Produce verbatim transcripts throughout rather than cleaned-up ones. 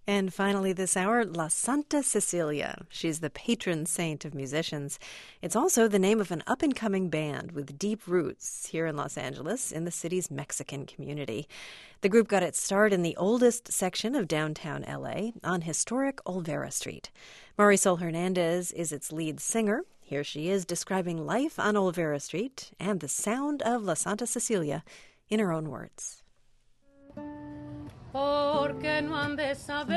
And finally this hour, La Santa Cecilia. She's the patron saint of musicians. It's also the name of an up-and-coming band with deep roots here in Los Angeles in the city's Mexican community. The group got its start in the oldest section of downtown L A on historic Olvera Street. Marisol Hernandez is its lead singer. Here she is describing life on Olvera Street and the sound of La Santa Cecilia in her own words. Porque no han de saber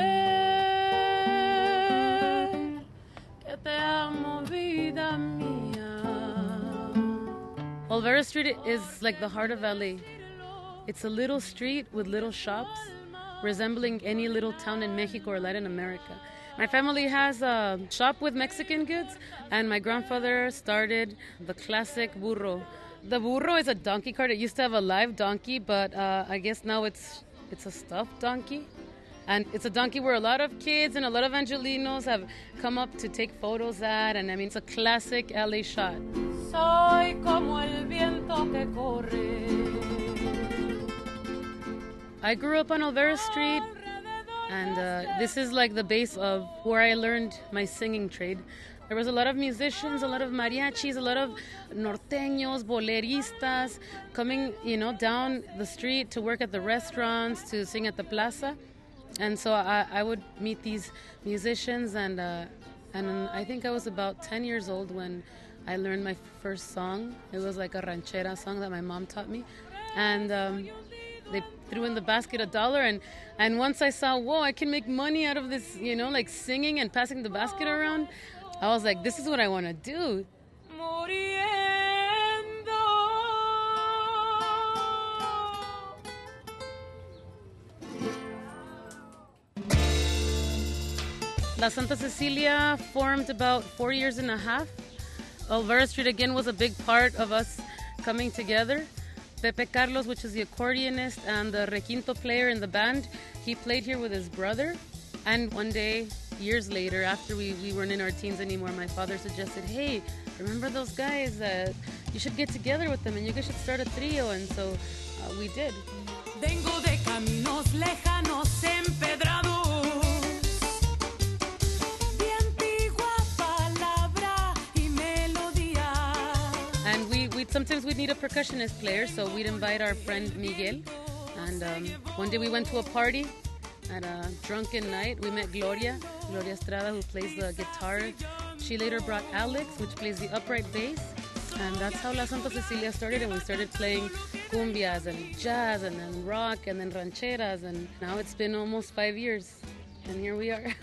que te amo, vida mía. Olvera Street is like the heart of L A. It's a little street with little shops, resembling any little town in Mexico or Latin America. My family has a shop with Mexican goods, and my grandfather started the classic burro. The burro is a donkey cart. It used to have a live donkey, but uh, I guess now it's It's a stuffed donkey, and it's a donkey where a lot of kids and a lot of Angelinos have come up to take photos at, and I mean, it's a classic L A shot. Soy como el viento que corre. I grew up on Olvera Street, and uh, this is like the base of where I learned my singing trade. There was a lot of musicians, a lot of mariachis, a lot of norteños, boleristas coming, you know, down the street to work at the restaurants, to sing at the plaza. And so I, I would meet these musicians, and uh, and I think I was about ten years old when I learned my first song. It was like a ranchera song that my mom taught me. And um, they threw in the basket a dollar, and, and once I saw, whoa, I can make money out of this, you know, like singing and passing the basket around, I was like, this is what I want to do. La Santa Cecilia formed about four years and a half. Olvera Street again was a big part of us coming together. Pepe Carlos, which is the accordionist and the requinto player in the band, he played here with his brother. And one day, years later, after we, we weren't in our teens anymore, my father suggested, hey, remember those guys? Uh, you should get together with them and you guys should start a trio. And so uh, we did. Vengo de caminos lejanos empedrados, de antigua palabra y melodía. And we, we'd, sometimes we'd need a percussionist player, so we'd invite our friend Miguel. And um, one day we went to a party. At a drunken night, we met Gloria, Gloria Estrada, who plays the guitar. She later brought Alex, which plays the upright bass. And that's how La Santa Cecilia started. And we started playing cumbias and jazz and then rock and then rancheras. And now it's been almost five years. And here we are.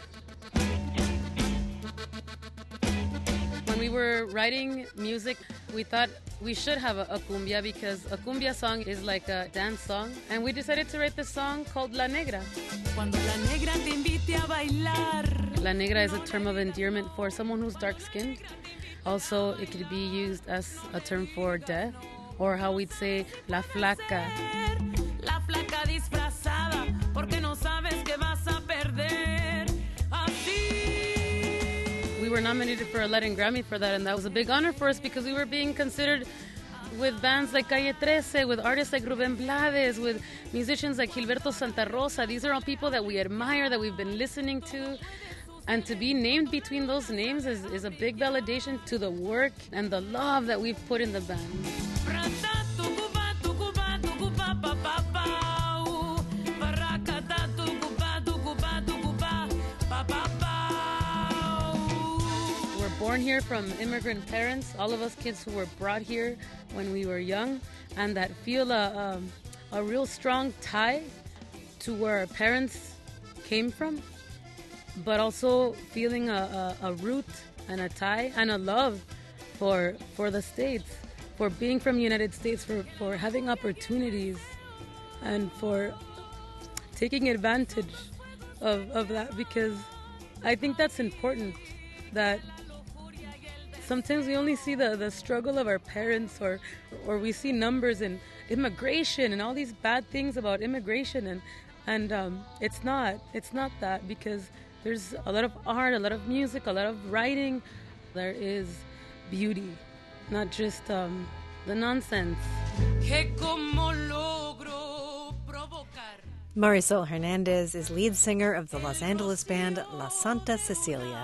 When we were writing music, we thought we should have a, a cumbia because a cumbia song is like a dance song. And we decided to write this song called La Negra. Cuando la negra te invite a bailar. La Negra is a term of endearment for someone who's dark-skinned. Also, it could be used as a term for death, or how we'd say La Flaca. La flaca disfrazada, porque no sabes que vas a perder. Así. We were nominated for a Latin Grammy for that, and that was a big honor for us because we were being considered with bands like Calle thirteen, with artists like Rubén Blades, with musicians like Gilberto Santa Rosa. These are all people that we admire, that we've been listening to. And to be named between those names is, is a big validation to the work and the love that we've put in the band. Born here from immigrant parents, all of us kids who were brought here when we were young, and that feel a, a, a real strong tie to where our parents came from, but also feeling a, a, a root and a tie and a love for for the States, for being from the United States, for, for having opportunities, and for taking advantage of, of that, because I think that's important, that sometimes we only see the, the struggle of our parents, or or we see numbers and immigration and all these bad things about immigration, and and um, it's not it's not that, because there's a lot of art, a lot of music, a lot of writing. There is beauty, not just um, the nonsense. Marisol Hernandez is lead singer of the Los Angeles band La Santa Cecilia.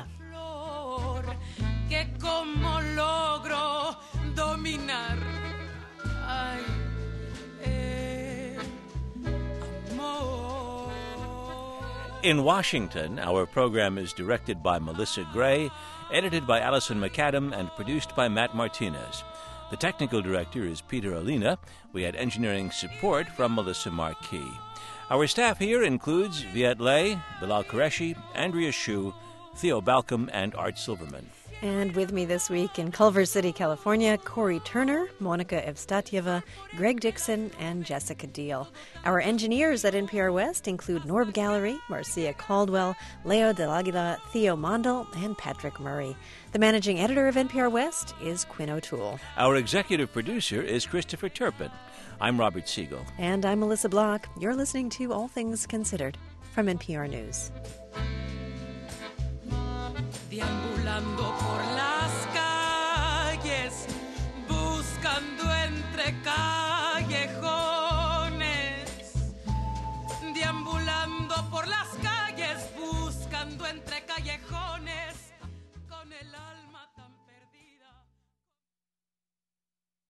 In Washington, our program is directed by Melissa Gray, edited by Allison McAdam, and produced by Matt Martinez. The technical director is Peter Alina. We had engineering support from Melissa Marquis. Our staff here includes Viet Le, Bilal Qureshi, Andrea Hsu, Theo Balcom, and Art Silverman. And with me this week in Culver City, California, Corey Turner, Monica Evstatyeva, Greg Dixon, and Jessica Deal. Our engineers at N P R West include Norb Gallery, Marcia Caldwell, Leo Del Aguila, Theo Mondel, and Patrick Murray. The managing editor of N P R West is Quinn O'Toole. Our executive producer is Christopher Turpin. I'm Robert Siegel. And I'm Melissa Block. You're listening to All Things Considered from N P R News. Deambulando por las calles, buscando entre callejones. Deambulando por las calles, buscando entre callejones, con el alma.